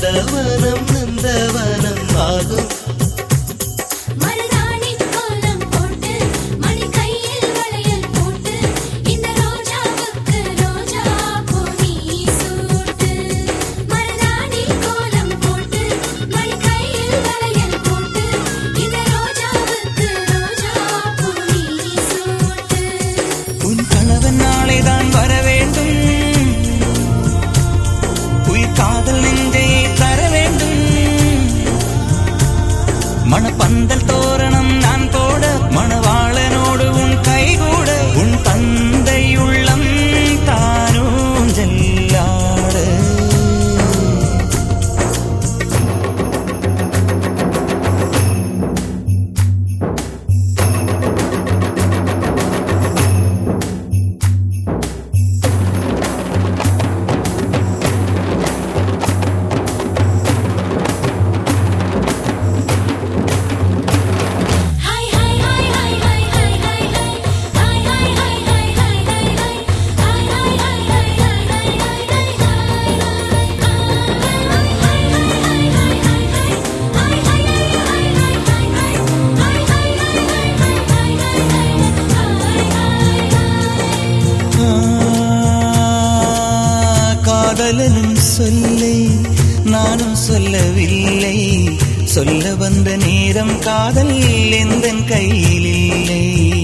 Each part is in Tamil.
நந்தவனம் நந்தவனம் ஆகும். மணப்பந்தல் தோரணம் நான் போட மணவாளனோடு உன் கைகூட உன் தந்தை உள்ளம் தானும் ஜல்லாட. காதலனும் சொல்லை நானும் சொல்லவில்லை, சொல்ல வந்த நேரம் காதல் எந்தன் கையில் இல்லை.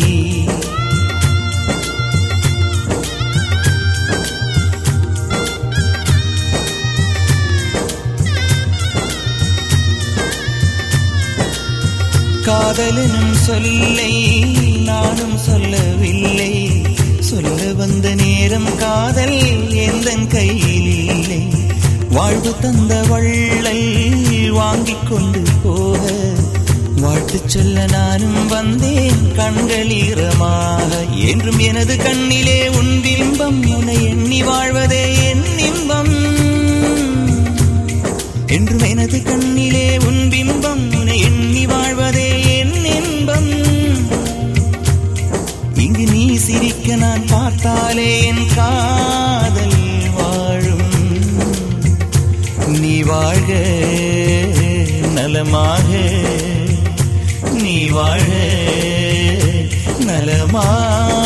காதலனும் சொல்லை நானும் சொல்லவில்லை, சொல்ல வந்த நேரம் காதல் எந்தன் கையில் இல்லை. வாழ்வு தந்த வள்ளல் வாங்கிக் கொண்டு போக வாழ்த்து சொல்ல நானும் வந்தேன் கண்கள் ஈரமாக. என்றும் எனது கண்ணிலே உன் பிம்பம், உன்னை எண்ணி வாழ்வதே என் இன்பம். என்றும் எனது கண்ணிலே உன் பிம்பம், உன்னை எண்ணி வாழ்வதே என் இன்பம். இங்கு நீ சிரிக்க நான் பார்த்தாலே என் காதல் வாழும். நீ வாழ்க நலமாக, நீ வாழ்க நலமாக.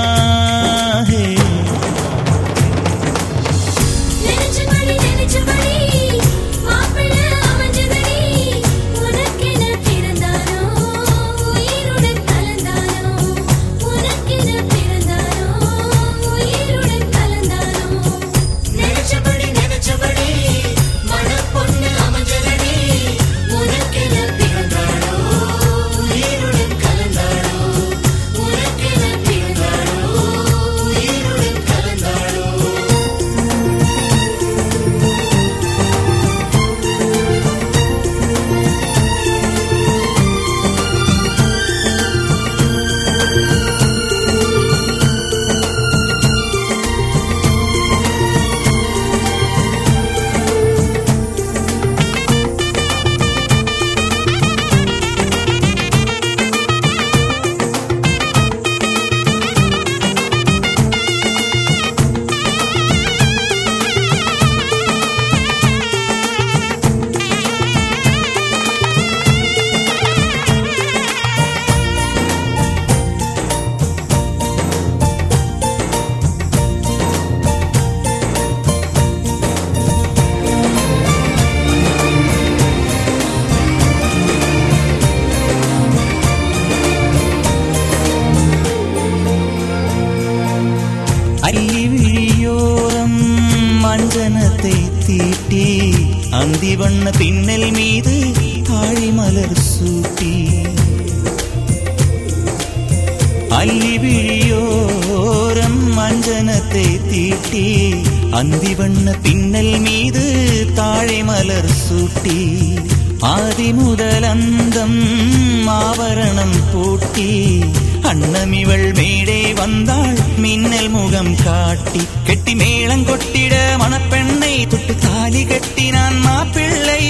அஞ்சனத்தை தீட்டி அந்தி வண்ண பின்னல் மீது ஆழிமலர் சூட்டி அல்லி விழியோரம் அஞ்சனத்தை தீட்டி அந்தி வண்ண பின்னல் மீது தாழை மலர் சூட்டி ஆதி முதல் அந்தம் ஆவரணம் பூட்டி அன்னமிவள் மேடை வந்தாள் மின்னல் முகம் காட்டி கெட்டி மேளம் கொட்டிட மணப்பெண்ணை தொட்டு தாலி கட்டினான் மாப்பிள்ளை.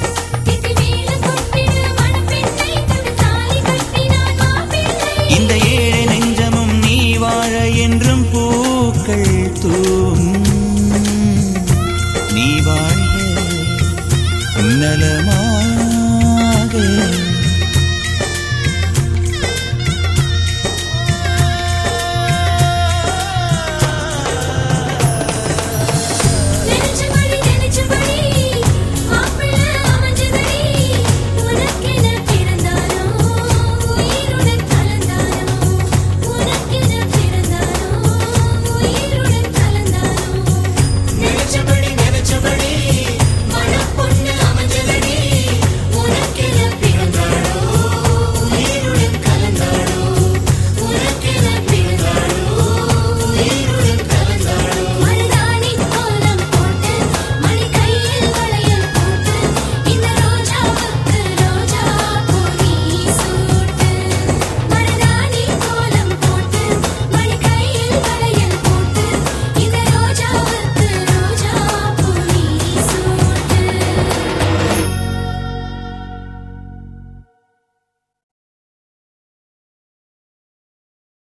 இந்த